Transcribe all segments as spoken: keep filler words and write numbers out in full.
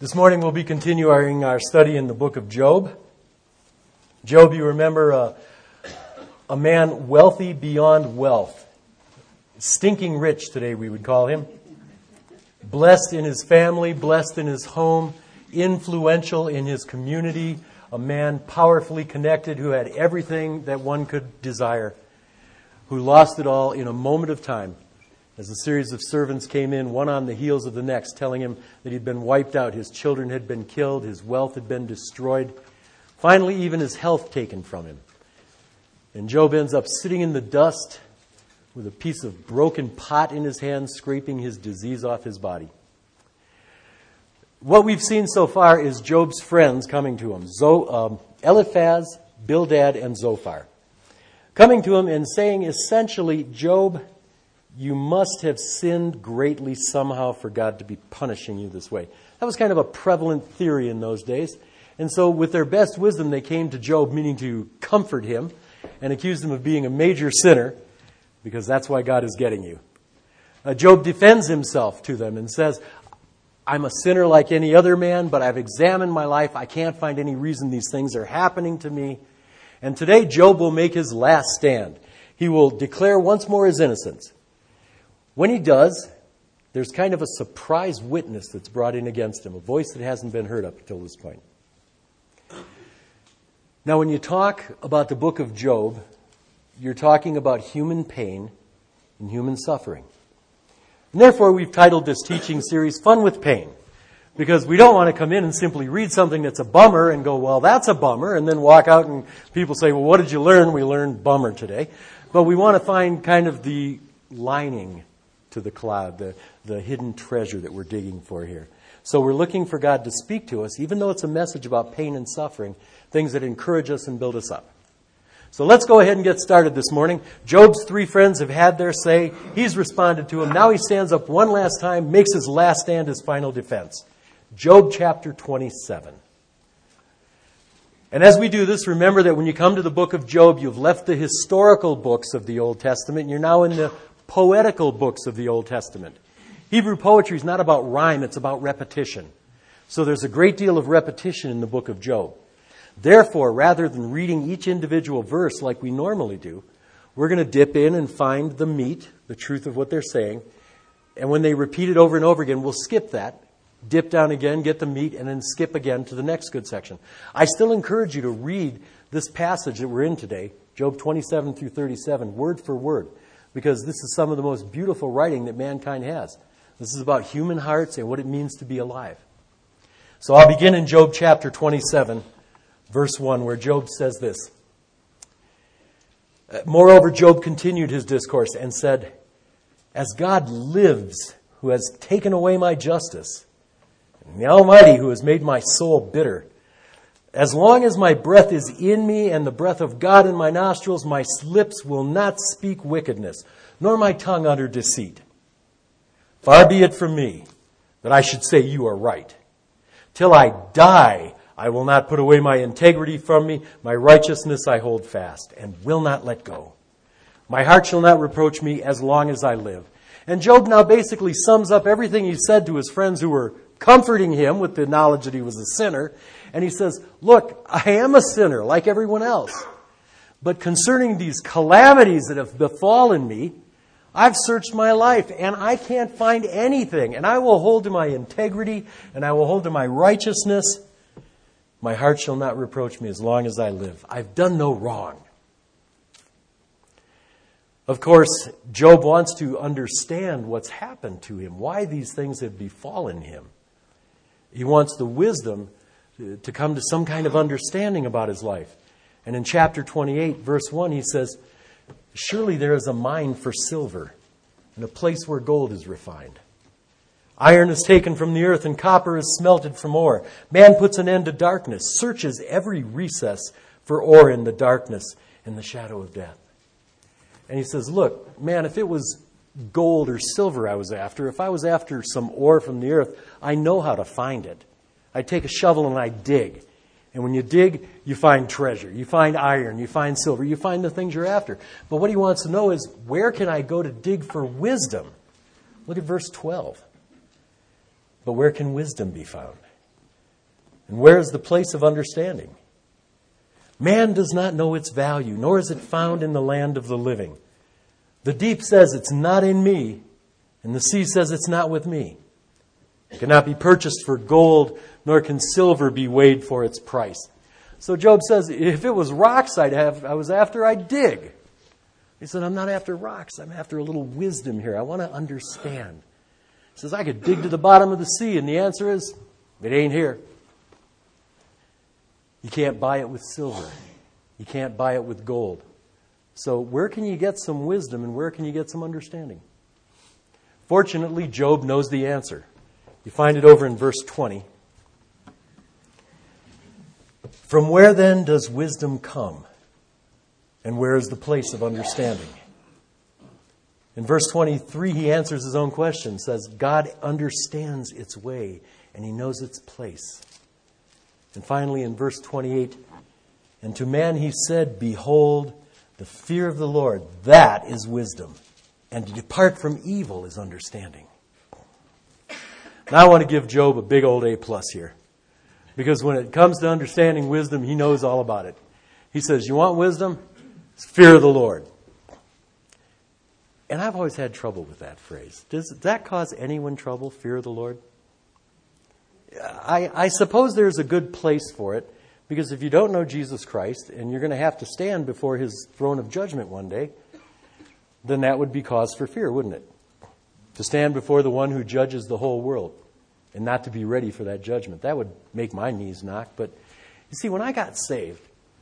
This morning we'll be continuing our study in the book of Job. Job, you remember, uh, a man wealthy beyond wealth. Stinking rich today, we would call him. Blessed in his family, blessed in his home, influential in his community, a man powerfully connected who had everything that one could desire, who lost it all in a moment of time. As a series of servants came in, one on the heels of the next, telling him that he'd been wiped out, his children had been killed, his wealth had been destroyed, finally even his health taken from him. And Job ends up sitting in the dust with a piece of broken pot in his hand, scraping his disease off his body. What we've seen so far is Job's friends coming to him, Zo, um, Eliphaz, Bildad, and Zophar, coming to him and saying essentially, Job, you must have sinned greatly somehow for God to be punishing you this way. That was kind of a prevalent theory in those days. And so with their best wisdom, they came to Job, meaning to comfort him, and accused him of being a major sinner, because that's why God is getting you. Uh, Job defends himself to them and says, I'm a sinner like any other man, but I've examined my life. I can't find any reason these things are happening to me. And today, Job will make his last stand. He will declare once more his innocence. When he does, there's kind of a surprise witness that's brought in against him, a voice that hasn't been heard up until this point. Now, when you talk about the book of Job, you're talking about human pain and human suffering. And therefore, we've titled this teaching series, Fun with Pain, because we don't want to come in and simply read something that's a bummer and go, well, that's a bummer, and then walk out and people say, well, what did you learn? We learned bummer today. But we want to find kind of the lining to the cloud, the, the hidden treasure that we're digging for here. So we're looking for God to speak to us, even though it's a message about pain and suffering, things that encourage us and build us up. So let's go ahead and get started this morning. Job's three friends have had their say. He's responded to them. Now he stands up one last time, makes his last stand, his final defense. Job chapter twenty-seven. And as we do this, remember that when you come to the book of Job, you've left the historical books of the Old Testament, and you're now in the poetical books of the Old Testament. Hebrew poetry is not about rhyme, it's about repetition. So there's a great deal of repetition in the book of Job. Therefore, rather than reading each individual verse like we normally do, we're going to dip in and find the meat, the truth of what they're saying. And when they repeat it over and over again, we'll skip that, dip down again, get the meat, and then skip again to the next good section. I still encourage you to read this passage that we're in today, Job twenty-seven through thirty-seven, word for word, because this is some of the most beautiful writing that mankind has. This is about human hearts and what it means to be alive. So I'll begin in Job chapter twenty-seven, verse one, where Job says this. Moreover, Job continued his discourse and said, As God lives, who has taken away my justice, and the Almighty who has made my soul bitter, as long as my breath is in me and the breath of God in my nostrils, my lips will not speak wickedness, nor my tongue utter deceit. Far be it from me that I should say you are right. Till I die, I will not put away my integrity from me. My righteousness I hold fast and will not let go. My heart shall not reproach me as long as I live. And Job now basically sums up everything he said to his friends who were comforting him with the knowledge that he was a sinner. And he says, look, I am a sinner like everyone else. But concerning these calamities that have befallen me, I've searched my life and I can't find anything. And I will hold to my integrity and I will hold to my righteousness. My heart shall not reproach me as long as I live. I've done no wrong. Of course, Job wants to understand what's happened to him, why these things have befallen him. He wants the wisdom to come to some kind of understanding about his life. And in chapter twenty-eight, verse one, he says, Surely there is a mine for silver, and a place where gold is refined. Iron is taken from the earth, and copper is smelted from ore. Man puts an end to darkness, searches every recess for ore in the darkness, in the shadow of death. And he says, look, man, if it was gold or silver I was after, if I was after some ore from the earth, I know how to find it. I take a shovel and I dig. And when you dig, you find treasure. You find iron. You find silver. You find the things you're after. But what he wants to know is, where can I go to dig for wisdom? Look at verse twelve. But where can wisdom be found? And where is the place of understanding? Man does not know its value, nor is it found in the land of the living. The deep says it's not in me, and the sea says it's not with me. It cannot be purchased for gold, nor can silver be weighed for its price. So Job says, if it was rocks I'd have, I was after, I'd dig. He said, I'm not after rocks. I'm after a little wisdom here. I want to understand. He says, I could dig to the bottom of the sea, and the answer is, it ain't here. You can't buy it with silver. You can't buy it with gold. So where can you get some wisdom, and where can you get some understanding? Fortunately, Job knows the answer. You find it over in verse twenty. From where then does wisdom come? And where is the place of understanding? In verse twenty-three, he answers his own question, says, God understands its way, and he knows its place. And finally, in verse twenty-eight, and to man he said, behold, the fear of the Lord, that is wisdom, and to depart from evil is understanding. Now I want to give Job a big old A plus here. Because when it comes to understanding wisdom, he knows all about it. He says, you want wisdom? It's fear of the Lord. And I've always had trouble with that phrase. Does that cause anyone trouble, fear of the Lord? I, I suppose there's a good place for it, because if you don't know Jesus Christ, and you're going to have to stand before his throne of judgment one day, then that would be cause for fear, wouldn't it? To stand before the one who judges the whole world and not to be ready for that judgment. That would make my knees knock. But you see, when I got saved,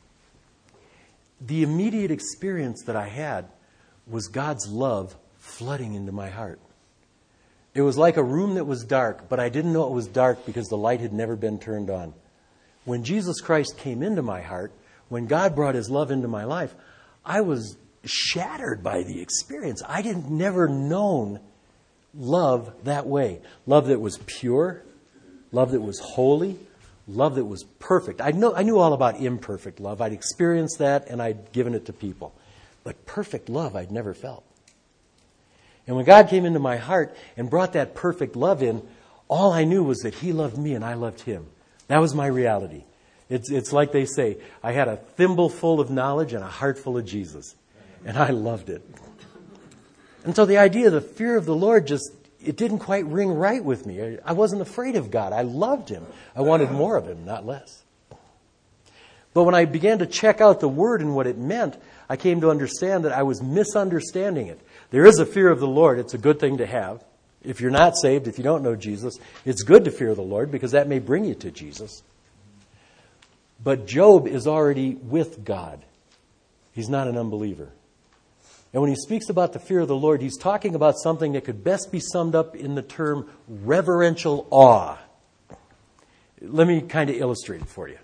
the immediate experience that I had was God's love flooding into my heart. It was like a room that was dark, but I didn't know it was dark because the light had never been turned on. When Jesus Christ came into my heart, when God brought his love into my life, I was shattered by the experience. I didn't never known love that way. Love that was pure, love that was holy, love that was perfect. I know I knew all about imperfect love. I'd experienced that and I'd given it to people. But perfect love I'd never felt. And when God came into my heart and brought that perfect love in, all I knew was that he loved me and I loved him. That was my reality. It's, it's like they say, I had a thimble full of knowledge and a heart full of Jesus. And I loved it. And so the idea of the fear of the Lord just, it didn't quite ring right with me. I, I wasn't afraid of God. I loved him. I wanted more of him, not less. But when I began to check out the word and what it meant, I came to understand that I was misunderstanding it. There is a fear of the Lord. It's a good thing to have. If you're not saved, if you don't know Jesus, it's good to fear the Lord because that may bring you to Jesus. But Job is already with God. He's not an unbeliever. And when he speaks about the fear of the Lord, he's talking about something that could best be summed up in the term reverential awe. Let me kind of illustrate it for you.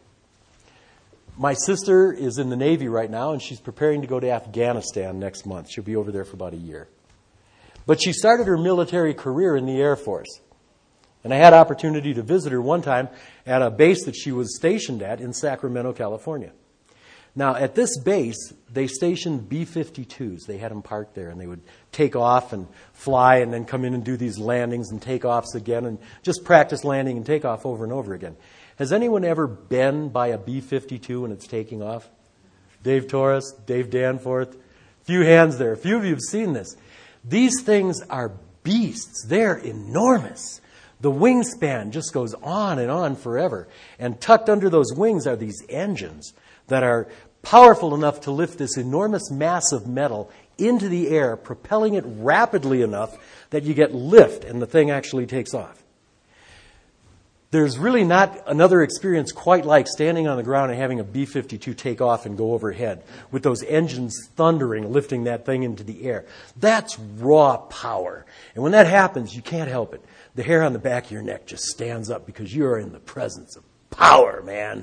My sister is in the Navy right now, and she's preparing to go to Afghanistan next month. She'll be over there for about a year. But she started her military career in the Air Force. And I had opportunity to visit her one time at a base that she was stationed at in Sacramento, California. Now, at this base, they stationed B fifty-twos. They had them parked there, and they would take off and fly and then come in and do these landings and takeoffs again and just practice landing and takeoff over and over again. Has anyone ever been by a B fifty-two when it's taking off? Dave Torres, Dave Danforth, a few hands there. A few of you have seen this. These things are beasts. They're enormous. The wingspan just goes on and on forever. And tucked under those wings are these engines that are powerful enough to lift this enormous mass of metal into the air, propelling it rapidly enough that you get lift and the thing actually takes off. There's really not another experience quite like standing on the ground and having a B fifty-two take off and go overhead with those engines thundering, lifting that thing into the air. That's raw power. And when that happens, you can't help it. The hair on the back of your neck just stands up because you're in the presence of power, man.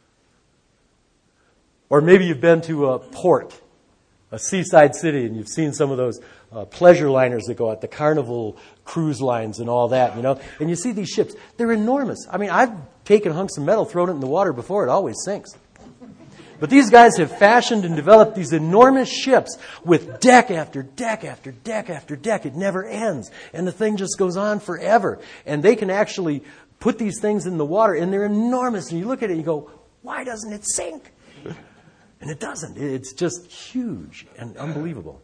Or maybe you've been to a port, a seaside city, and you've seen some of those uh, pleasure liners that go out, the Carnival cruise lines and all that, you know. And you see these ships. They're enormous. I mean, I've taken hunks of metal, thrown it in the water before. It always sinks. But these guys have fashioned and developed these enormous ships with deck after deck after deck after deck. It never ends. And the thing just goes on forever. And they can actually put these things in the water, and they're enormous. And you look at it and you go, why doesn't it sink? And it doesn't. It's just huge and unbelievable.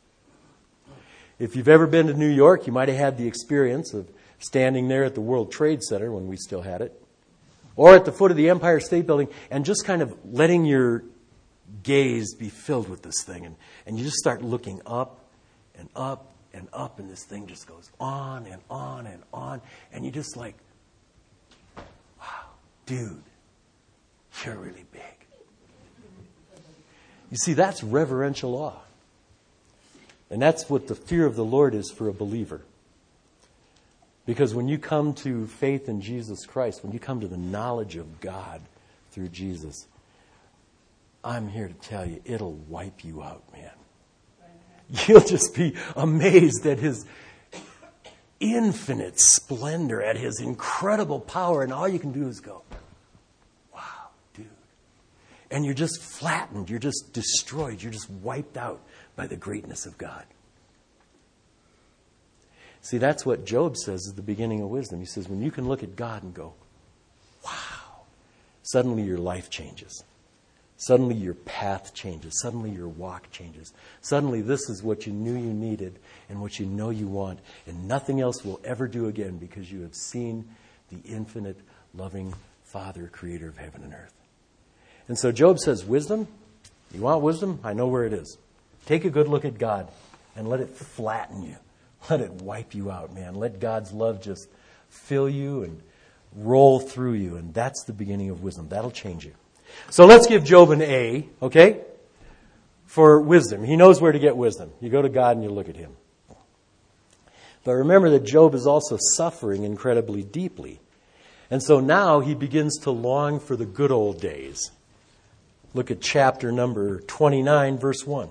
If you've ever been to New York, you might have had the experience of standing there at the World Trade Center when we still had it, or at the foot of the Empire State Building, and just kind of letting your gaze be filled with this thing. And, and you just start looking up and up and up, and this thing just goes on and on and on. And you're just like, wow, dude, you're really big. You see, that's reverential awe. And that's what the fear of the Lord is for a believer. Because when you come to faith in Jesus Christ, when you come to the knowledge of God through Jesus, I'm here to tell you, it'll wipe you out, man. You'll just be amazed at His infinite splendor, at His incredible power, and all you can do is go, wow, dude. And you're just flattened, you're just destroyed, you're just wiped out by the greatness of God. See, that's what Job says is the beginning of wisdom. He says, when you can look at God and go, wow, suddenly your life changes. Suddenly your path changes. Suddenly your walk changes. Suddenly this is what you knew you needed and what you know you want, and nothing else will ever do again because you have seen the infinite, loving Father, creator of heaven and earth. And so Job says, wisdom? You want wisdom? I know where it is. Take a good look at God and let it flatten you. Let it wipe you out, man. Let God's love just fill you and roll through you. And that's the beginning of wisdom. That'll change you. So let's give Job an A, okay, for wisdom. He knows where to get wisdom. You go to God and you look at Him. But remember that Job is also suffering incredibly deeply. And so now he begins to long for the good old days. Look at chapter number twenty-nine, verse one.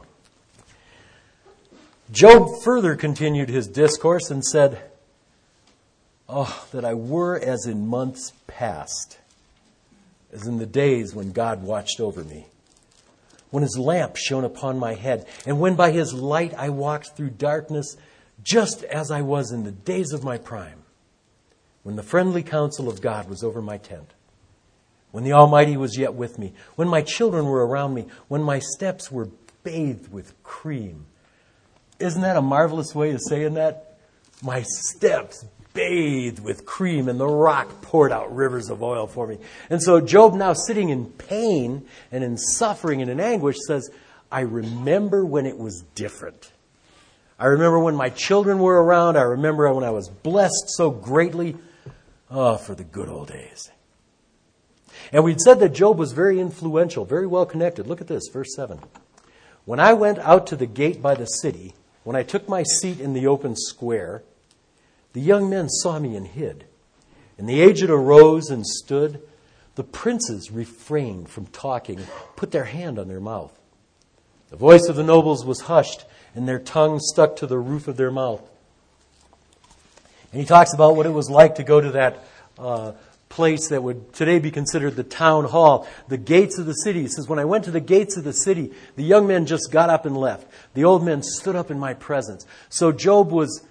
Job further continued his discourse and said, oh, that I were as in months past, as in the days when God watched over me, when His lamp shone upon my head, and when by His light I walked through darkness, just as I was in the days of my prime, when the friendly counsel of God was over my tent, when the Almighty was yet with me, when my children were around me, when my steps were bathed with cream. Isn't that a marvelous way of saying that? My steps bathed with cream, and the rock poured out rivers of oil for me. And so Job, now sitting in pain and in suffering and in anguish, says, I remember when it was different. I remember when my children were around. I remember when I was blessed so greatly. Oh, for the good old days. And we'd said that Job was very influential, very well connected. Look at this, verse seven. When I went out to the gate by the city, when I took my seat in the open square, the young men saw me and hid. And the aged arose and stood. The princes refrained from talking, put their hand on their mouth. The voice of the nobles was hushed, and their tongues stuck to the roof of their mouth. And he talks about what it was like to go to that uh, place that would today be considered the town hall, the gates of the city. He says, when I went to the gates of the city, the young men just got up and left. The old men stood up in my presence. So Job was,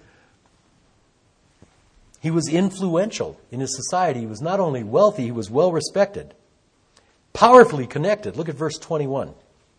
he was influential in his society. He was not only wealthy, he was well respected, powerfully connected. Look at verse twenty-one.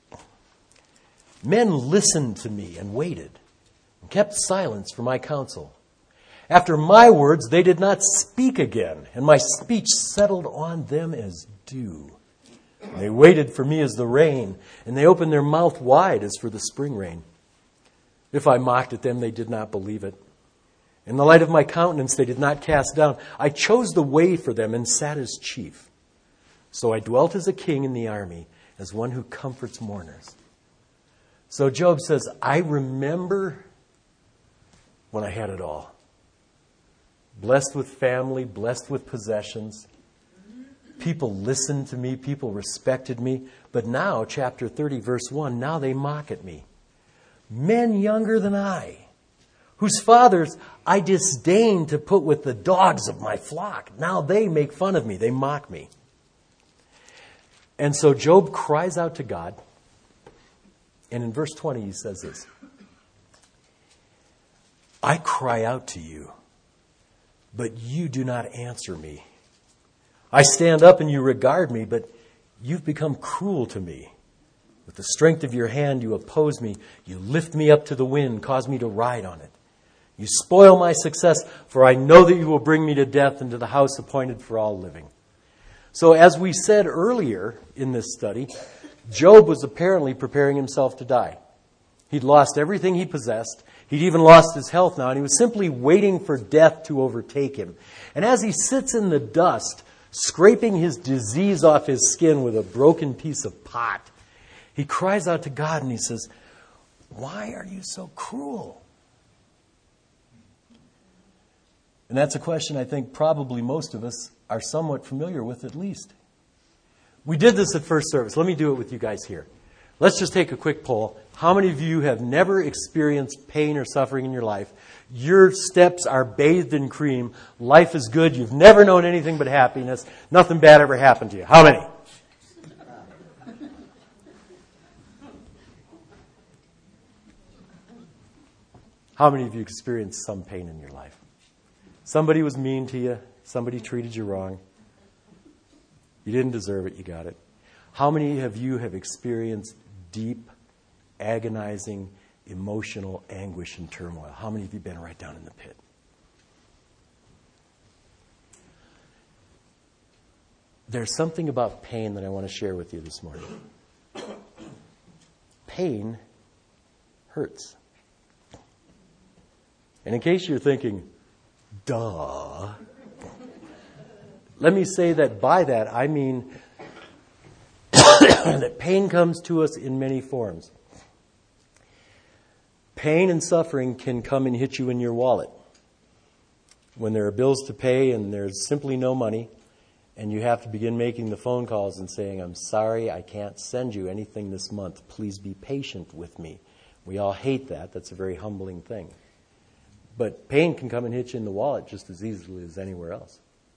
Men listened to me and waited and kept silence for my counsel. After my words, they did not speak again, and my speech settled on them as dew. They waited for me as the rain, and they opened their mouth wide as for the spring rain. If I mocked at them, they did not believe it. In the light of my countenance, they did not cast down. I chose the way for them and sat as chief. So I dwelt as a king in the army, as one who comforts mourners. So Job says, I remember when I had it all. Blessed with family, blessed with possessions. People listened to me, people respected me. But now, chapter thirty, verse one, now they mock at me. Men younger than I, whose fathers I disdain to put with the dogs of my flock. Now they make fun of me, they mock me. And so Job cries out to God. And in verse twenty, he says this. I cry out to you. but you do not answer me. I stand up and you regard me, but you've become cruel to me. With the strength of your hand you oppose me. You lift me up to the wind, cause me to ride on it. You spoil my success, for I know that you will bring me to death and to the house appointed for all living. So as we said earlier in this study, Job was apparently preparing himself to die. He'd lost everything he possessed. He'd even lost his health now, and he was simply waiting for death to overtake him. And as he sits in the dust, scraping his disease off his skin with a broken piece of pot, he cries out to God and he says, "Why are you so cruel?" And that's a question I think probably most of us are somewhat familiar with, at least. We did this at first service. Let me do it with you guys here. Let's just take a quick poll. How many of you have never experienced pain or suffering in your life? Your steps are bathed in cream. Life is good. You've never known anything but happiness. Nothing bad ever happened to you. How many? How many of you experienced some pain in your life? Somebody was mean to you. Somebody treated you wrong. You didn't deserve it. You got it. How many of you have experienced deep, agonizing, emotional anguish and turmoil? How many of you have been right down in the pit? There's something about pain that I want to share with you this morning. Pain hurts. And in case you're thinking, duh, let me say that by that I mean that pain comes to us in many forms. Pain and suffering can come and hit you in your wallet. When there are bills to pay and there's simply no money, and you have to begin making the phone calls and saying, "I'm sorry, I can't send you anything this month. Please be patient with me." We all hate that. That's a very humbling thing. But pain can come and hit you in the wallet just as easily as anywhere else.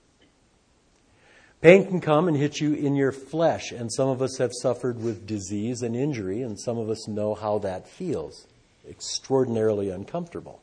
Pain can come and hit you in your flesh, and some of us have suffered with disease and injury, and some of us know how that feels. Extraordinarily uncomfortable.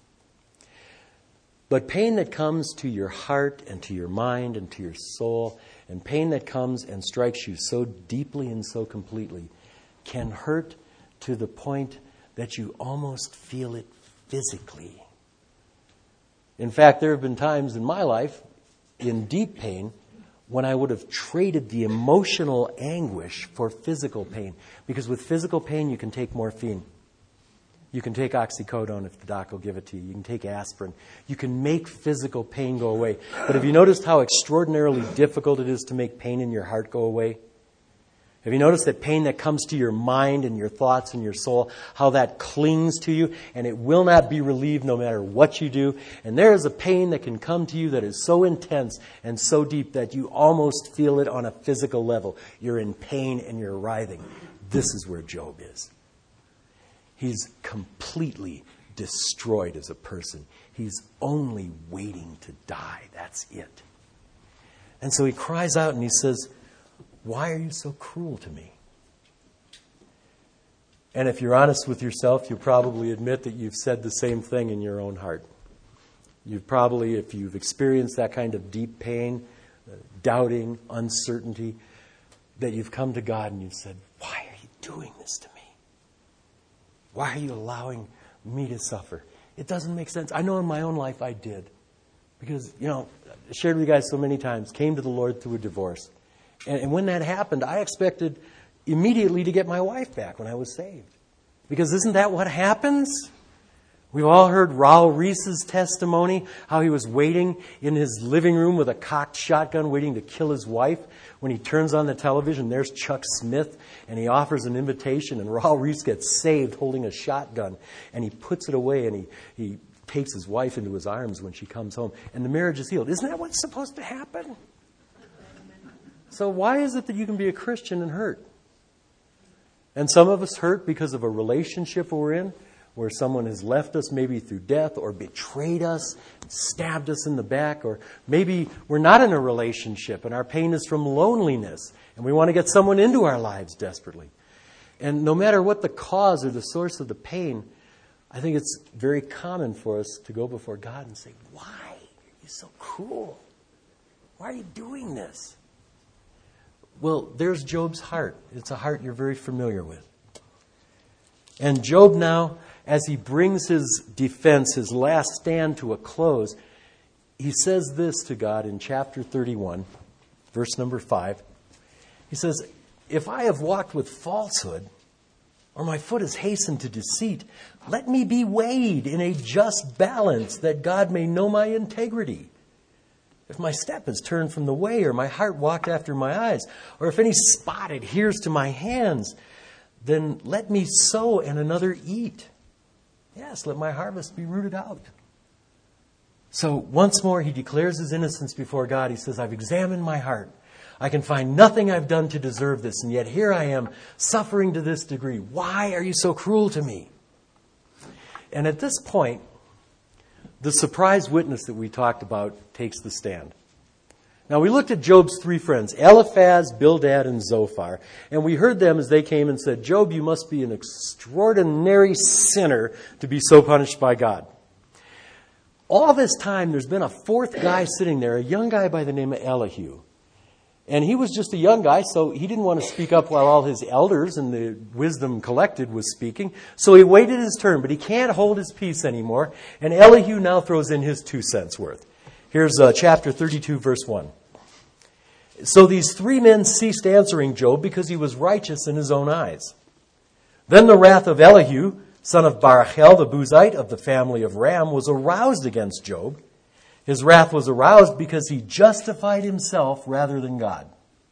But pain that comes to your heart and to your mind and to your soul, and pain that comes and strikes you so deeply and so completely, can hurt to the point that you almost feel it physically. In fact, there have been times in my life, in deep pain, when I would have traded the emotional anguish for physical pain. Because with physical pain, you can take morphine. You can take oxycodone if the doc will give it to you. You can take aspirin. You can make physical pain go away. But have you noticed how extraordinarily difficult it is to make pain in your heart go away? Have you noticed that pain that comes to your mind and your thoughts and your soul, how that clings to you and it will not be relieved no matter what you do? And there is a pain that can come to you that is so intense and so deep that you almost feel it on a physical level. You're in pain and you're writhing. This is where Job is. He's completely destroyed as a person. He's only waiting to die. That's it. And so he cries out and he says, "Why are you so cruel to me?" And if you're honest with yourself, you'll probably admit that you've said the same thing in your own heart. You've probably, if you've experienced that kind of deep pain, uh, doubting, uncertainty, that you've come to God and you've said, "Why are you doing this to me? Why are you allowing me to suffer? It doesn't make sense." I know in my own life I did. Because, you know, I shared with you guys so many times, came to the Lord through a divorce. And, and when that happened, I expected immediately to get my wife back when I was saved. Because isn't that what happens? We've all heard Raul Reese's testimony, how he was waiting in his living room with a cocked shotgun, waiting to kill his wife. When he turns on the television, there's Chuck Smith, and he offers an invitation, and Raul Reese gets saved holding a shotgun. And he puts it away, and he, he takes his wife into his arms when she comes home. And the marriage is healed. Isn't that what's supposed to happen? So why is it that you can be a Christian and hurt? And some of us hurt because of a relationship we're in, where someone has left us maybe through death or betrayed us, stabbed us in the back, or maybe we're not in a relationship and our pain is from loneliness and we want to get someone into our lives desperately. And no matter what the cause or the source of the pain, I think it's very common for us to go before God and say, "Why? You're so cruel. Why are you doing this? Well, there's Job's heart. It's a heart you're very familiar with. And Job now, as he brings his defense, his last stand to a close, he says this to God in chapter thirty-one, verse number five. He says, if I have walked with falsehood, or my foot has hastened to deceit, let me be weighed in a just balance, that God may know my integrity. If my step is turned from the way, or my heart walked after my eyes, or if any spot adheres to my hands, then let me sow and another eat. Yes, let my harvest be rooted out. So once more he declares his innocence before God. He says, I've examined my heart. I can find nothing I've done to deserve this, and yet here I am suffering to this degree. Why are you so cruel to me? And at this point, the surprise witness that we talked about takes the stand. Now, we looked at Job's three friends, Eliphaz, Bildad, and Zophar, and we heard them as they came and said, Job, you must be an extraordinary sinner to be so punished by God. All this time, there's been a fourth guy sitting there, a young guy by the name of Elihu. And he was just a young guy, so he didn't want to speak up while all his elders and the wisdom collected was speaking. So he waited his turn, but he can't hold his peace anymore. And Elihu now throws in his two cents worth. Here's uh, chapter thirty-two, verse one. So these three men ceased answering Job because he was righteous in his own eyes. Then the wrath of Elihu, son of Barachel, the Buzite of the family of Ram, was aroused against Job. His wrath was aroused because he justified himself rather than God.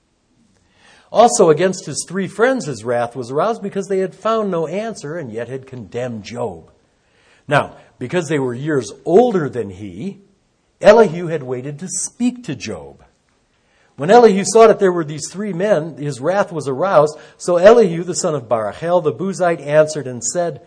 Also against his three friends his wrath was aroused because they had found no answer and yet had condemned Job. Now, because they were years older than he, Elihu had waited to speak to Job. When Elihu saw that there were these three men, his wrath was aroused. So Elihu, the son of Barachel, the Buzite, answered and said,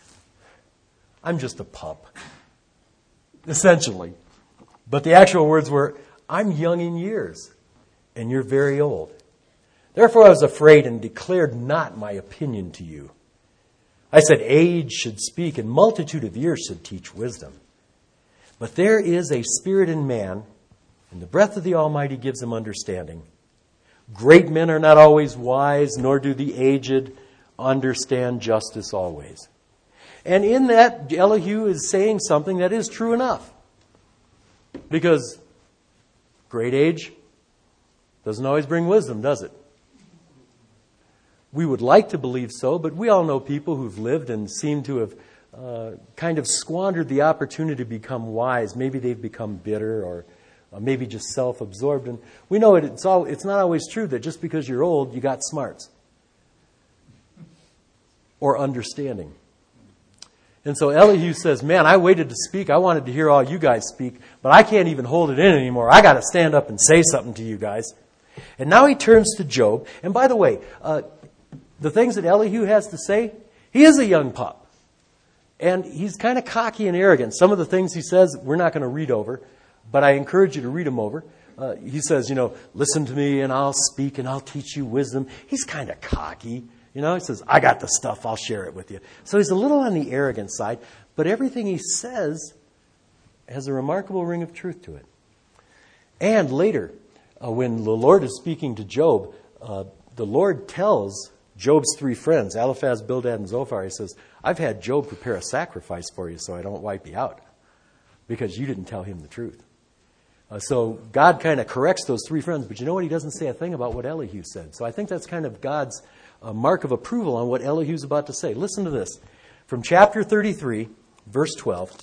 I'm just a pup. Essentially. But the actual words were, I'm young in years, and you're very old. Therefore I was afraid and declared not my opinion to you. I said, age should speak, and multitude of years should teach wisdom. But there is a spirit in man, and the breath of the Almighty gives him understanding. Great men are not always wise, nor do the aged understand justice always. And in that, Elihu is saying something that is true enough. Because great age doesn't always bring wisdom, does it? We would like to believe so, but we all know people who've lived and seem to have uh, kind of squandered the opportunity to become wise. Maybe they've become bitter or uh, maybe just self-absorbed. And we know it, it's, all, it's not always true that just because you're old, you got smarts or understanding. And so Elihu says, man, I waited to speak. I wanted to hear all you guys speak, but I can't even hold it in anymore. I got to stand up and say something to you guys. And now he turns to Job. And by the way, uh, the things that Elihu has to say, he is a young pup. And he's kind of cocky and arrogant. Some of the things he says, we're not going to read over, but I encourage you to read them over. Uh, he says, you know, listen to me and I'll speak and I'll teach you wisdom. He's kind of cocky. You know, he says, I got the stuff, I'll share it with you. So he's a little on the arrogant side, but everything he says has a remarkable ring of truth to it. And later, uh, when the Lord is speaking to Job, uh, the Lord tells Job's three friends, Eliphaz, Bildad, and Zophar, he says, I've had Job prepare a sacrifice for you so I don't wipe you out because you didn't tell him the truth. Uh, so God kind of corrects those three friends, but you know what? He doesn't say a thing about what Elihu said. So I think that's kind of God's a mark of approval on what Elihu's about to say. Listen to this. From chapter thirty-three, verse twelve.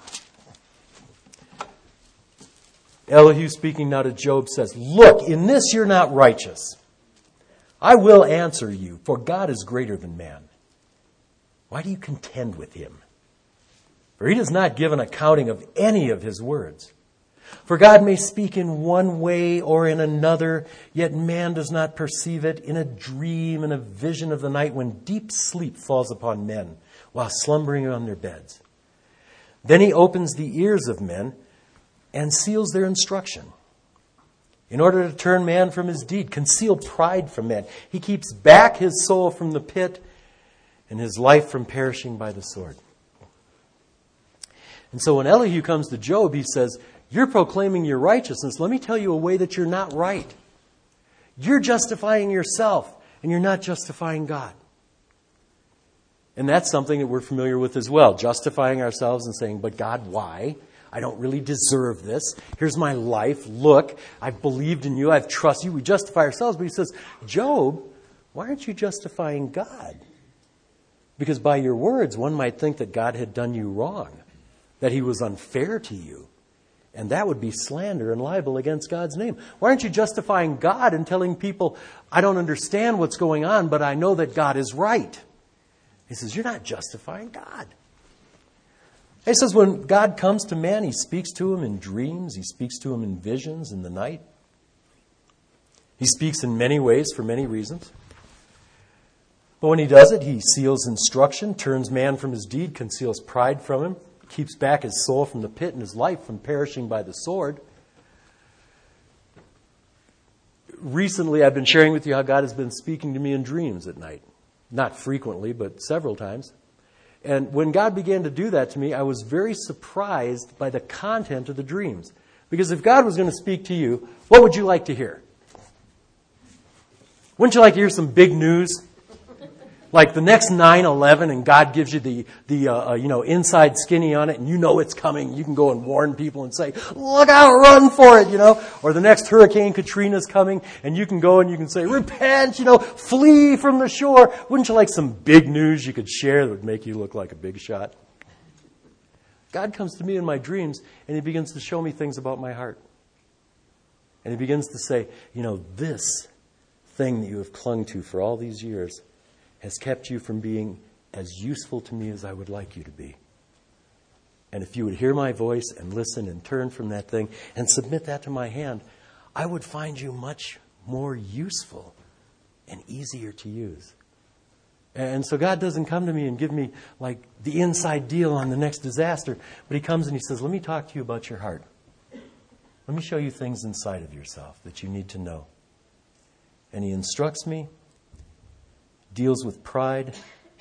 Elihu speaking now to Job says, look, in this you're not righteous. I will answer you, for God is greater than man. Why do you contend with him? For he does not give an accounting of any of his words. For God may speak in one way or in another, yet man does not perceive it. In a dream and a vision of the night when deep sleep falls upon men while slumbering on their beds. Then he opens the ears of men and seals their instruction. In order to turn man from his deed, conceal pride from man. He keeps back his soul from the pit and his life from perishing by the sword. And so when Elihu comes to Job, he says, You're proclaiming your righteousness. Let me tell you a way that you're not right. You're justifying yourself, and you're not justifying God. And that's something that we're familiar with as well, justifying ourselves and saying, but God, why? I don't really deserve this. Here's my life. Look, I've believed in you. I've trusted you. We justify ourselves. But he says, Job, why aren't you justifying God? Because by your words, one might think that God had done you wrong, that he was unfair to you. And that would be slander and libel against God's name. Why aren't you justifying God and telling people, I don't understand what's going on, but I know that God is right? He says, you're not justifying God. He says when God comes to man, he speaks to him in dreams. He speaks to him in visions in the night. He speaks in many ways for many reasons. But when he does it, he seals instruction, turns man from his deed, conceals pride from him, keeps back his soul from the pit and his life from perishing by the sword. Recently, I've been sharing with you how God has been speaking to me in dreams at night. Not frequently, but several times. And when God began to do that to me, I was very surprised by the content of the dreams. Because if God was going to speak to you, what would you like to hear? Wouldn't you like to hear some big news? Like the next nine eleven, and God gives you the, the uh, uh, you know, inside skinny on it, and you know it's coming. You can go and warn people and say, look out, run for it, you know. Or the next Hurricane Katrina's coming, and you can go and you can say, repent, you know, flee from the shore. Wouldn't you like some big news you could share that would make you look like a big shot? God comes to me in my dreams, and he begins to show me things about my heart. And he begins to say, you know, this thing that you have clung to for all these years has kept you from being as useful to me as I would like you to be. And if you would hear my voice and listen and turn from that thing and submit that to my hand, I would find you much more useful and easier to use. And so God doesn't come to me and give me like the inside deal on the next disaster, but he comes and he says, let me talk to you about your heart. Let me show you things inside of yourself that you need to know. And he instructs me, deals with pride,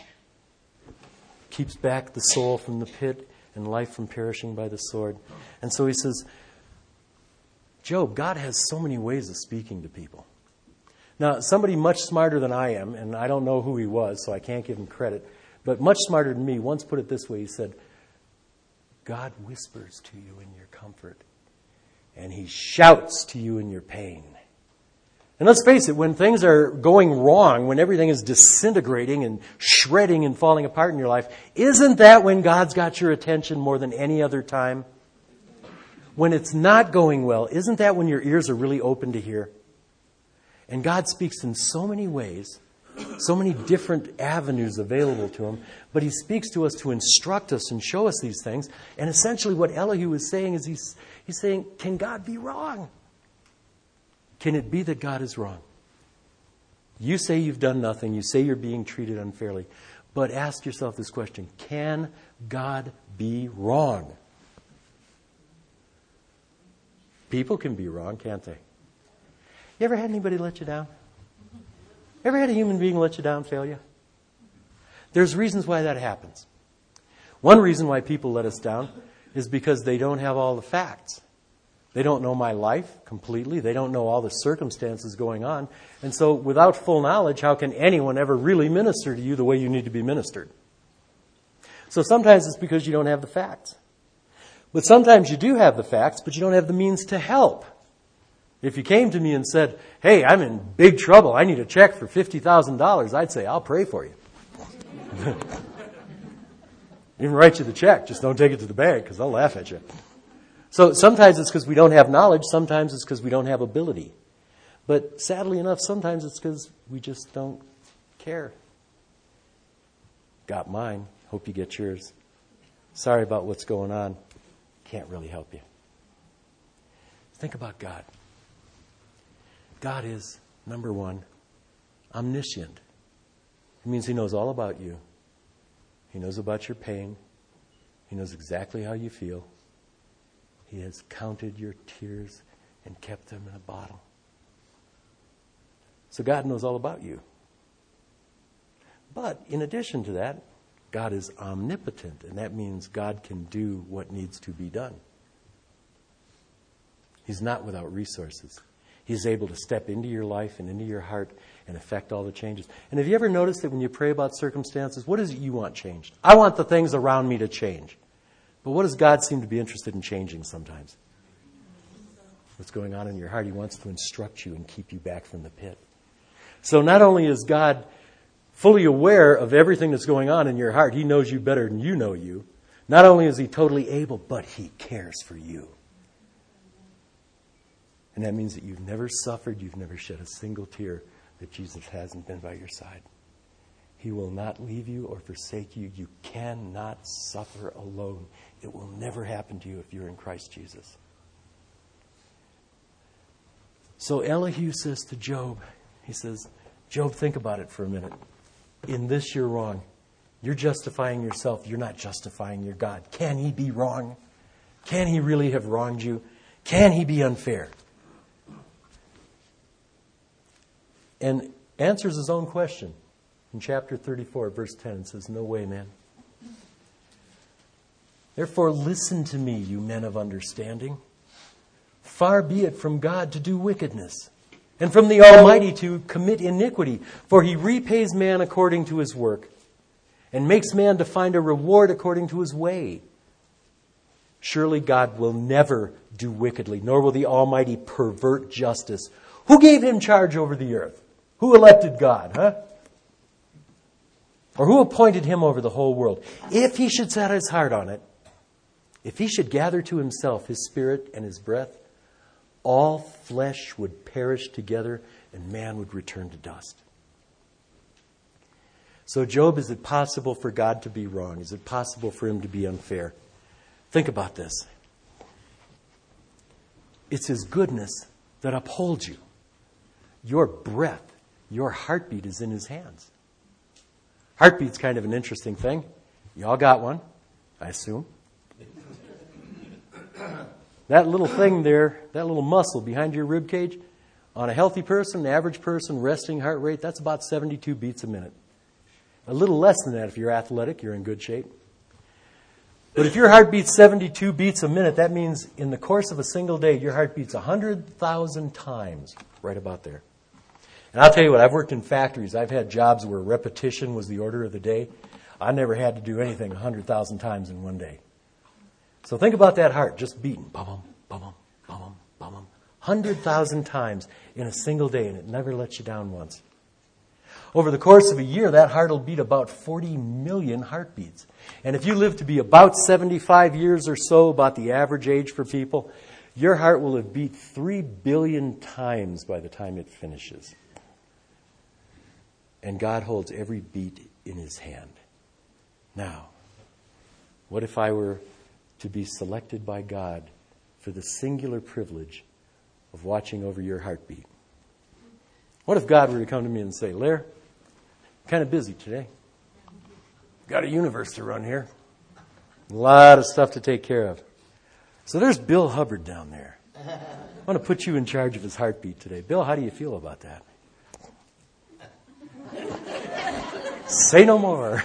keeps back the soul from the pit and life from perishing by the sword. And so he says, Job, God has so many ways of speaking to people. Now, somebody much smarter than I am, and I don't know who he was, so I can't give him credit, but much smarter than me, once put it this way. He said, God whispers to you in your comfort, and he shouts to you in your pain. And let's face it, when things are going wrong, when everything is disintegrating and shredding and falling apart in your life, isn't that when God's got your attention more than any other time? When it's not going well, isn't that when your ears are really open to hear? And God speaks in so many ways, so many different avenues available to him, but he speaks to us to instruct us and show us these things. And essentially what Elihu is saying is he's, he's saying, can God be wrong? Can it be that God is wrong? You say you've done nothing. You say you're being treated unfairly. But ask yourself this question. Can God be wrong? People can be wrong, can't they? You ever had anybody let you down? Ever had a human being let you down, fail you? There's reasons why that happens. One reason why people let us down is because they don't have all the facts. They don't know my life completely. They don't know all the circumstances going on. And so without full knowledge, how can anyone ever really minister to you the way you need to be ministered? So sometimes it's because you don't have the facts. But sometimes you do have the facts, but you don't have the means to help. If you came to me and said, hey, I'm in big trouble. I need a check for fifty thousand dollars. I'd say, I'll pray for you. Even write you the check. Just don't take it to the bank because they'll laugh at you. So sometimes it's because we don't have knowledge. Sometimes it's because we don't have ability. But sadly enough, sometimes it's because we just don't care. Got mine. Hope you get yours. Sorry about what's going on. Can't really help you. Think about God. God is, number one, omniscient. It means he knows all about you. He knows about your pain. He knows exactly how you feel. He has counted your tears and kept them in a bottle. So God knows all about you. But in addition to that, God is omnipotent, and that means God can do what needs to be done. He's not without resources. He's able to step into your life and into your heart and affect all the changes. And have you ever noticed that when you pray about circumstances, what is it you want changed? I want the things around me to change. But what does God seem to be interested in changing sometimes? What's going on in your heart? He wants to instruct you and keep you back from the pit. So not only is God fully aware of everything that's going on in your heart, He knows you better than you know you. Not only is He totally able, but He cares for you. And that means that you've never suffered, you've never shed a single tear, that Jesus hasn't been by your side. He will not leave you or forsake you. You cannot suffer alone. It will never happen to you if you're in Christ Jesus. So Elihu says to Job, he says, Job, think about it for a minute. In this you're wrong. You're justifying yourself. You're not justifying your God. Can He be wrong? Can He really have wronged you? Can He be unfair? And answers his own question. In chapter thirty-four, verse ten, it says, no way, man. Therefore, listen to me, you men of understanding. Far be it from God to do wickedness, and from the Almighty to commit iniquity. For He repays man according to his work, and makes man to find a reward according to his way. Surely God will never do wickedly, nor will the Almighty pervert justice. Who gave Him charge over the earth? Who elected God, huh? Or who appointed Him over the whole world? If He should set His heart on it, if He should gather to Himself His spirit and His breath, all flesh would perish together and man would return to dust. So Job, is it possible for God to be wrong? Is it possible for Him to be unfair? Think about this. It's His goodness that upholds you. Your breath, your heartbeat is in His hands. Heartbeat's kind of an interesting thing. You all got one, I assume. That little thing there, that little muscle behind your rib cage, on a healthy person, an average person, resting heart rate, that's about seventy-two beats a minute. A little less than that if you're athletic, you're in good shape. But if your heart beats seventy-two beats a minute, that means in the course of a single day, your heart beats one hundred thousand times, right about there. And I'll tell you what, I've worked in factories. I've had jobs where repetition was the order of the day. I never had to do anything one hundred thousand times in one day. So think about that heart just beating, bum-bum, bum-bum, bum-bum, bum-bum, one hundred thousand times in a single day, and it never lets you down once. Over the course of a year, that heart will beat about forty million heartbeats. And if you live to be about seventy-five years or so, about the average age for people, your heart will have beat three billion times by the time it finishes. And God holds every beat in His hand. Now, what if I were to be selected by God for the singular privilege of watching over your heartbeat? What if God were to come to me and say, Lair, I'm kind of busy today. Got a universe to run here. A lot of stuff to take care of. So there's Bill Hubbard down there. I want to put you in charge of his heartbeat today. Bill, how do you feel about that? Say no more.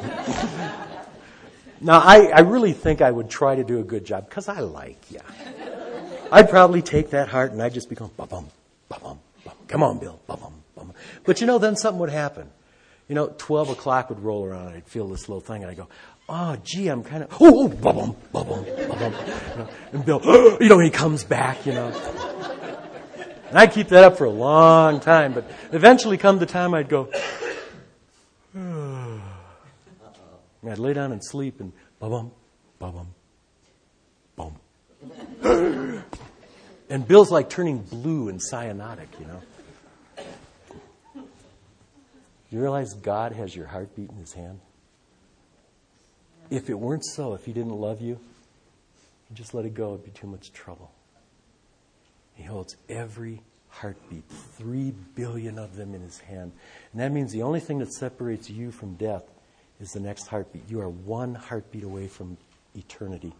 Now, I, I really think I would try to do a good job because I like you. I'd probably take that heart and I'd just be going, bum-bum, bum-bum, bum. Come on, Bill, bum-bum, bum-bum. But you know, then something would happen. You know, twelve o'clock would roll around and I'd feel this little thing and I'd go, oh, gee, I'm kind of, oh, oh, bum-bum, bum-bum, bum-bum. You know, and Bill, oh, you know, he comes back, you know. And I'd keep that up for a long time, but eventually come the time I'd go, and I'd lay down and sleep and bum bum bum bum. And Bill's like turning blue and cyanotic, you know. You realize God has your heartbeat in His hand? If it weren't so, if He didn't love you, you just let it go, it'd be too much trouble. He holds every heartbeat, three billion of them in His hand. And that means the only thing that separates you from death is the next heartbeat. You are one heartbeat away from eternity.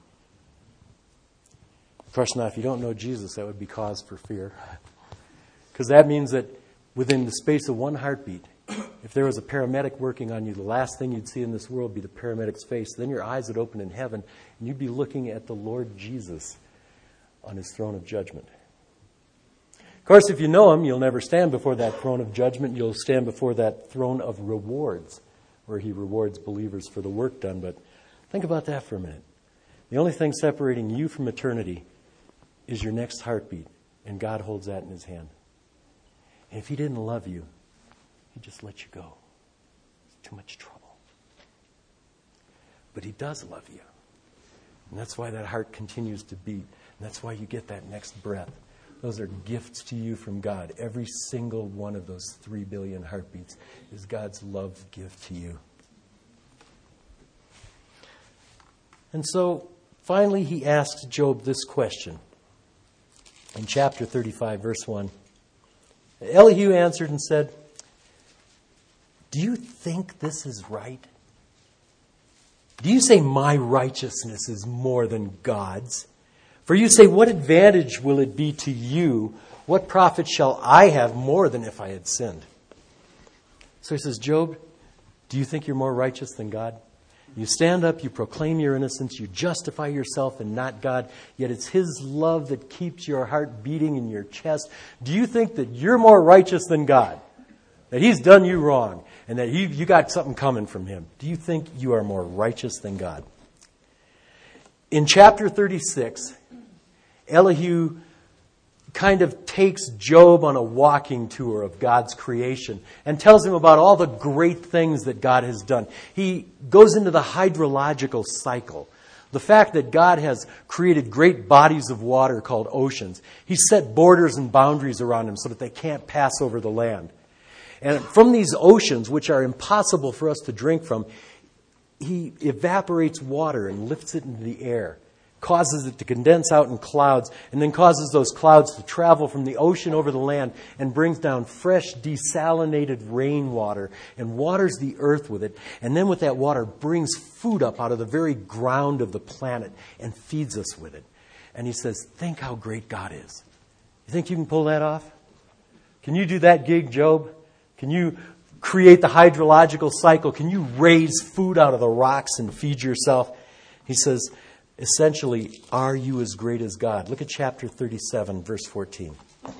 Of course, now, if you don't know Jesus, that would be cause for fear. Because that means that within the space of one heartbeat, if there was a paramedic working on you, the last thing you'd see in this world would be the paramedic's face. Then your eyes would open in heaven, and you'd be looking at the Lord Jesus on his throne of judgment. Of course, if you know him, you'll never stand before that throne of judgment. You'll stand before that throne of rewards, where he rewards believers for the work done. But think about that for a minute. The only thing separating you from eternity is your next heartbeat, and God holds that in his hand. And if he didn't love you, he'd just let you go. It's too much trouble. But he does love you. And that's why that heart continues to beat. And that's why you get that next breath. Those are gifts to you from God. Every single one of those three billion heartbeats is God's love gift to you. And so, finally, he asks Job this question. In chapter thirty-five, verse one. Elihu answered and said, "Do you think this is right? Do you say my righteousness is more than God's? For you say, what advantage will it be to you? What profit shall I have more than if I had sinned?" So he says, Job, do you think you're more righteous than God? You stand up, you proclaim your innocence, you justify yourself and not God, yet it's his love that keeps your heart beating in your chest. Do you think that you're more righteous than God? That he's done you wrong and that you, you got something coming from him? Do you think you are more righteous than God? In chapter thirty-six, Elihu kind of takes Job on a walking tour of God's creation and tells him about all the great things that God has done. He goes into the hydrological cycle. The fact that God has created great bodies of water called oceans. He set borders and boundaries around them so that they can't pass over the land. And from these oceans, which are impossible for us to drink from, he evaporates water and lifts it into the air, causes it to condense out in clouds, and then causes those clouds to travel from the ocean over the land and brings down fresh, desalinated rainwater and waters the earth with it. And then with that water brings food up out of the very ground of the planet and feeds us with it. And he says, think how great God is. You think you can pull that off? Can you do that gig, Job? Can you create the hydrological cycle? Can you raise food out of the rocks and feed yourself? He says, essentially, are you as great as God? Look at chapter thirty-seven, verse fourteen.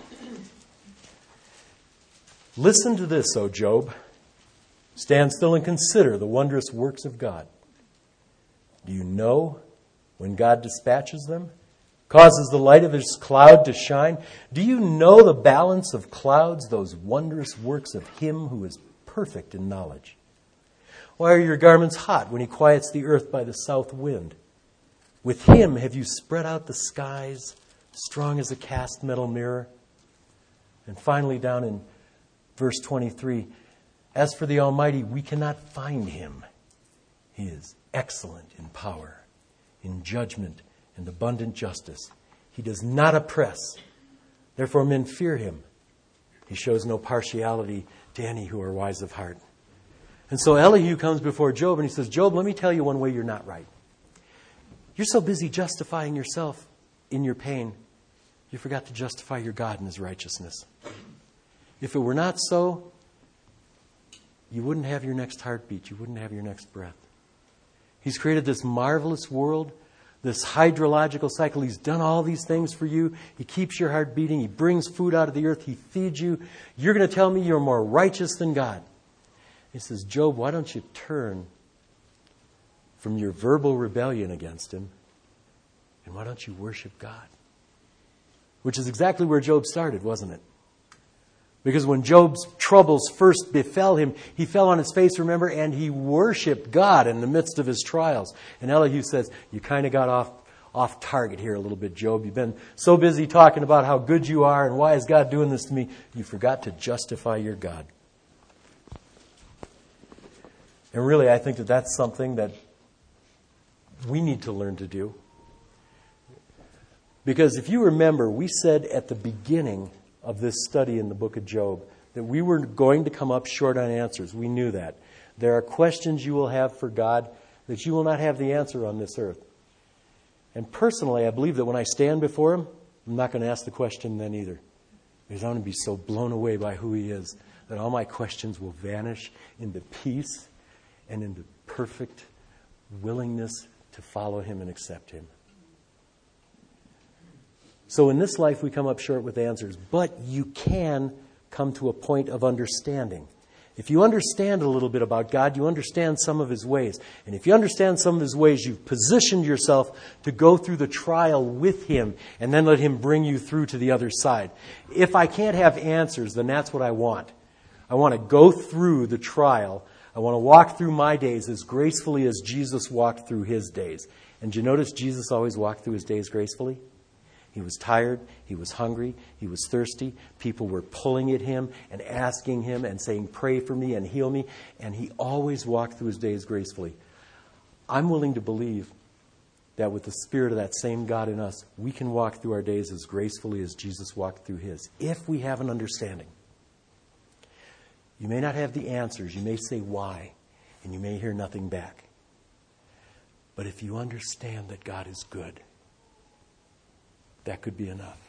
Listen to this, O Job. Stand still and consider the wondrous works of God. Do you know when God dispatches them? Causes the light of his cloud to shine? Do you know the balance of clouds, those wondrous works of him who is perfect in knowledge? Why are your garments hot when he quiets the earth by the south wind? With him have you spread out the skies, strong as a cast metal mirror? And finally, down in verse twenty-three, as for the Almighty, we cannot find him. He is excellent in power, in judgment, and abundant justice. He does not oppress. Therefore men fear him. He shows no partiality to any who are wise of heart. And so Elihu comes before Job and he says, Job, let me tell you one way you're not right. You're so busy justifying yourself in your pain, you forgot to justify your God in his righteousness. If it were not so, you wouldn't have your next heartbeat. You wouldn't have your next breath. He's created this marvelous world, this hydrological cycle. He's done all these things for you. He keeps your heart beating. He brings food out of the earth. He feeds you. You're going to tell me you're more righteous than God. He says, Job, why don't you turn from your verbal rebellion against him, and why don't you worship God? Which is exactly where Job started, wasn't it? Because when Job's troubles first befell him, he fell on his face, remember, and he worshiped God in the midst of his trials. And Elihu says, you kind of got off, off target here a little bit, Job. You've been so busy talking about how good you are and why is God doing this to me, you forgot to justify your God. And really, I think that that's something that we need to learn to do. Because if you remember, we said at the beginning of this study in the book of Job that we were going to come up short on answers. We knew that. There are questions you will have for God that you will not have the answer on this earth. And personally, I believe that when I stand before him, I'm not going to ask the question then either. Because I'm going to be so blown away by who he is that all my questions will vanish into peace and into perfect willingness to follow him and accept him. So in this life, we come up short with answers, but you can come to a point of understanding. If you understand a little bit about God, you understand some of His ways. And if you understand some of His ways, you've positioned yourself to go through the trial with Him and then let Him bring you through to the other side. If I can't have answers, then that's what I want. I want to go through the trial. I want to walk through my days as gracefully as Jesus walked through His days. And do you notice Jesus always walked through His days gracefully? He was tired, he was hungry, he was thirsty. People were pulling at him and asking him and saying, pray for me and heal me. And he always walked through his days gracefully. I'm willing to believe that with the Spirit of that same God in us, we can walk through our days as gracefully as Jesus walked through His, if we have an understanding. You may not have the answers. You may say why, and you may hear nothing back. But if you understand that God is good, that could be enough.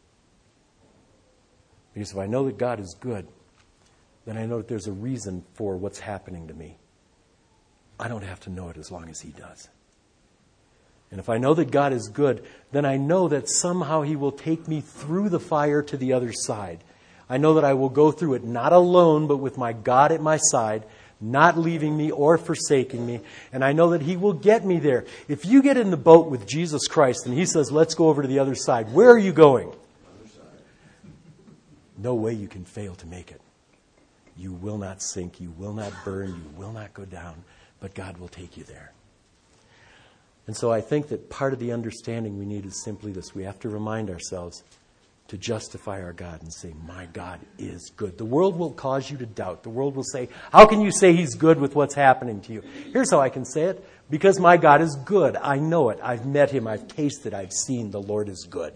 Because if I know that God is good, then I know that there's a reason for what's happening to me. I don't have to know it as long as He does. And if I know that God is good, then I know that somehow He will take me through the fire to the other side. I know that I will go through it not alone, but with my God at my side, not leaving me or forsaking me. And I know that He will get me there. If you get in the boat with Jesus Christ and He says, let's go over to the other side, where are you going? No way you can fail to make it. You will not sink. You will not burn. You will not go down. But God will take you there. And so I think that part of the understanding we need is simply this. We have to remind ourselves to justify our God and say, my God is good. The world will cause you to doubt. The world will say, how can you say He's good with what's happening to you? Here's how I can say it. Because my God is good. I know it. I've met Him. I've tasted. I've seen. The Lord is good.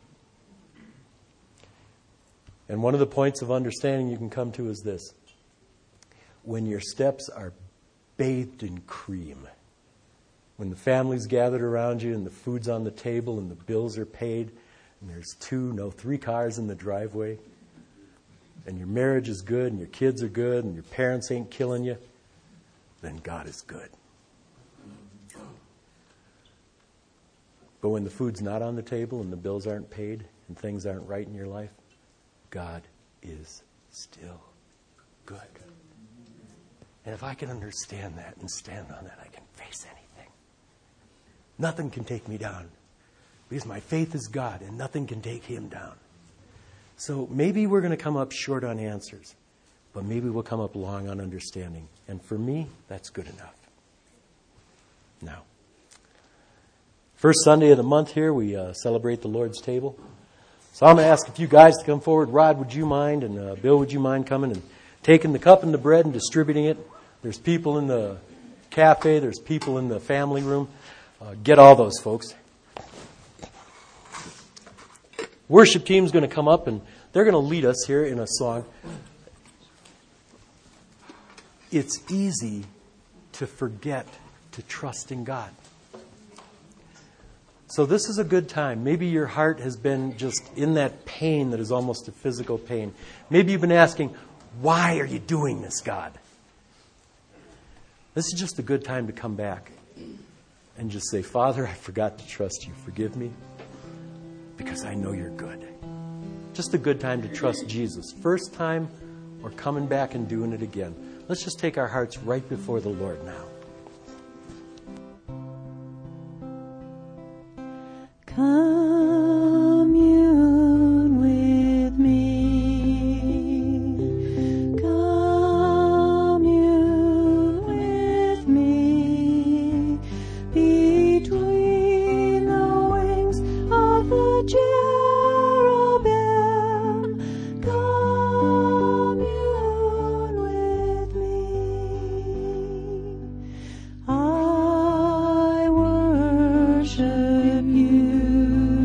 And one of the points of understanding you can come to is this. When your steps are bathed in cream, when the family's gathered around you and the food's on the table and the bills are paid, and there's two, no, three cars in the driveway, and your marriage is good, and your kids are good, and your parents ain't killing you, then God is good. But when the food's not on the table, and the bills aren't paid, and things aren't right in your life, God is still good. And if I can understand that and stand on that, I can face anything. Nothing can take me down. Because my faith is God and nothing can take Him down. So maybe we're going to come up short on answers, but maybe we'll come up long on understanding. And for me, that's good enough. Now, first Sunday of the month here, we uh, celebrate the Lord's table. So I'm going to ask a few guys to come forward. Rod, would you mind? And uh, Bill, would you mind coming and taking the cup and the bread and distributing it? There's people in the cafe. There's people in the family room. Uh, get all those folks. Worship team's going to come up and they're going to lead us here in a song. It's easy to forget to trust in God. So this is a good time. Maybe your heart has been just in that pain that is almost a physical pain. Maybe you've been asking, why are you doing this, God? This is just a good time to come back and just say, Father, I forgot to trust you. Forgive me. Because I know you're good. Just a good time to trust Jesus. First time or coming back and doing it again. Let's just take our hearts right before the Lord now. Commune with me. Commune with me. Between the wings of the cherubim, commune with me. I worship you.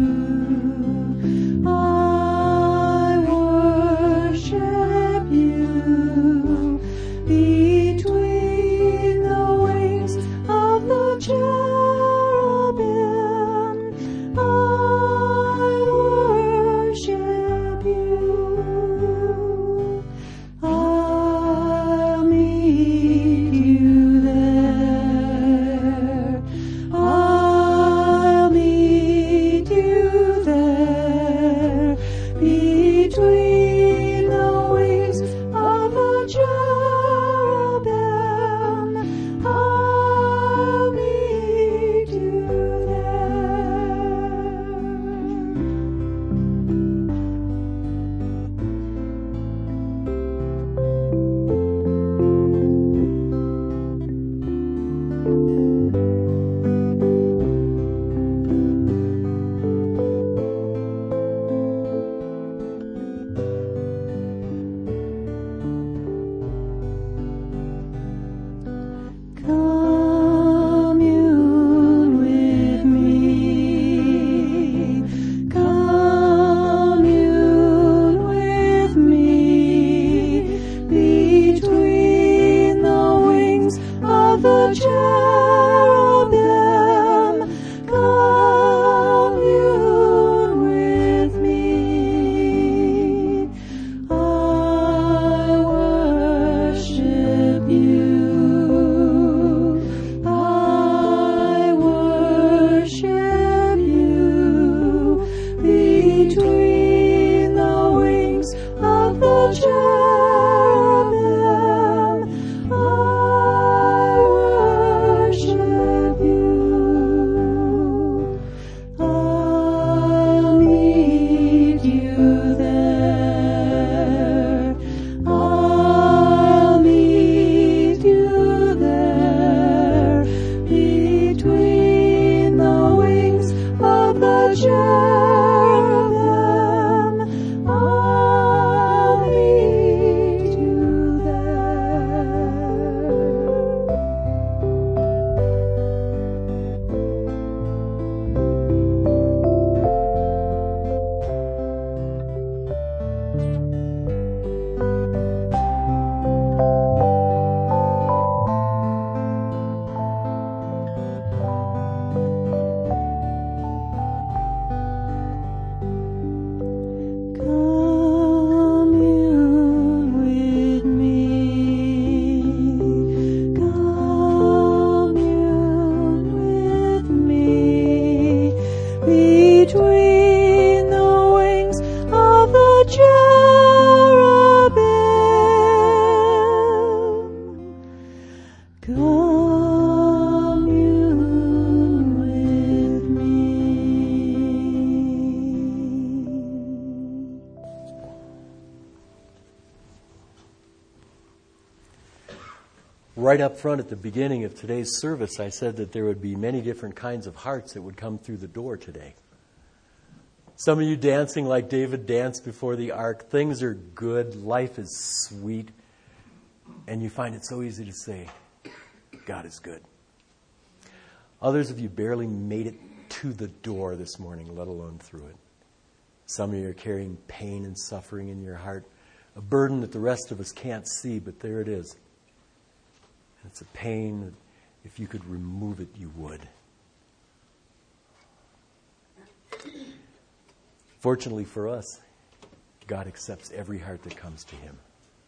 cherubim, I'll lead you there. Commune with me, commune with me, between the wings of the cherubim. Commune with me. Right up front at the beginning of today's service, I said that there would be many different kinds of hearts that would come through the door today. Some of you dancing like David danced before the ark. Things are good. Life is sweet. And you find it so easy to say, God is good. Others of you barely made it to the door this morning, let alone through it. Some of you are carrying pain and suffering in your heart, a burden that the rest of us can't see, but there it is. It's a pain that if you could remove it, you would. Fortunately for us, God accepts every heart that comes to Him.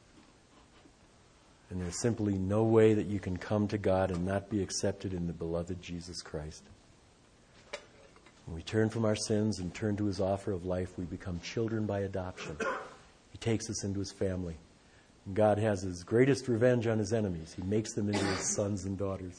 And there's simply no way that you can come to God and not be accepted in the beloved Jesus Christ. When we turn from our sins and turn to His offer of life, we become children by adoption. He takes us into His family. God has His greatest revenge on His enemies. He makes them into His sons and daughters.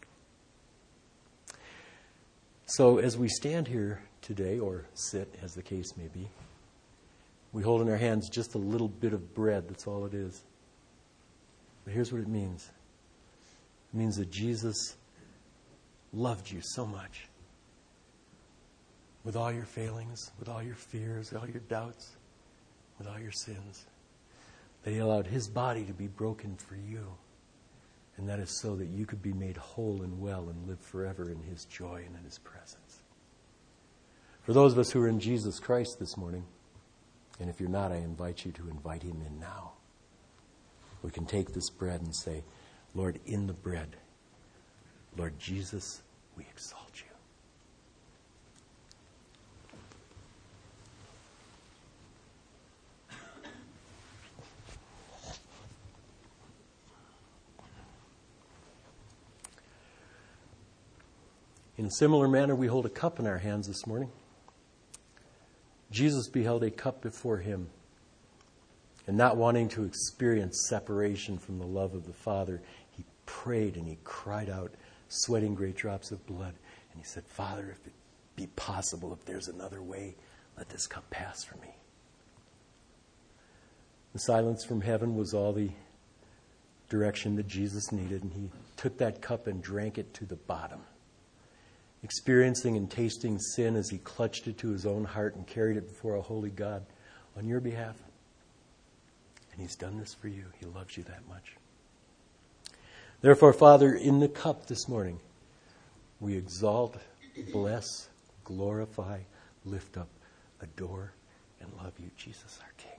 So as we stand here today, or sit, as the case may be, we hold in our hands just a little bit of bread. That's all it is. But here's what it means. It means that Jesus loved you so much. With all your failings, with all your fears, all your doubts, with all your sins. That He allowed His body to be broken for you. And that is so that you could be made whole and well and live forever in His joy and in His presence. For those of us who are in Jesus Christ this morning, and if you're not, I invite you to invite Him in now. We can take this bread and say, Lord, in the bread, Lord Jesus, we exalt you. In a similar manner, we hold a cup in our hands this morning. Jesus beheld a cup before Him, and not wanting to experience separation from the love of the Father, He prayed and He cried out, sweating great drops of blood. And He said, Father, if it be possible, if there's another way, let this cup pass from me. The silence from heaven was all the direction that Jesus needed, and He took that cup and drank it to the bottom. Experiencing and tasting sin as He clutched it to His own heart and carried it before a holy God on your behalf. And He's done this for you. He loves you that much. Therefore, Father, in the cup this morning, we exalt, bless, glorify, lift up, adore, and love you, Jesus, our King.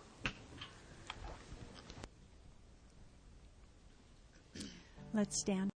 Let's stand.